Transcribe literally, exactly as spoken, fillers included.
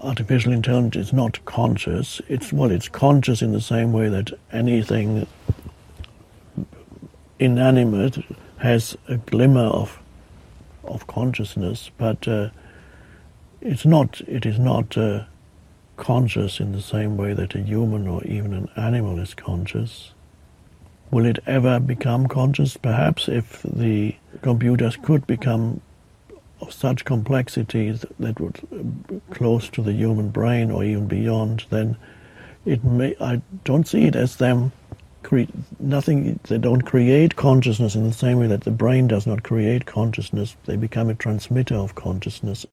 artificial intelligence is not conscious. It's, well, it's conscious in the same way that anything inanimate has a glimmer of of consciousness, but uh, it's not. It is not uh, conscious in the same way that a human or even an animal is conscious. Will it ever become conscious? Perhaps, if the computers could become of such complexity that would uh, close to the human brain or even beyond, then it may. I don't see it as them. Cre- nothing. They don't create consciousness in the same way that the brain does not create consciousness. They become a transmitter of consciousness.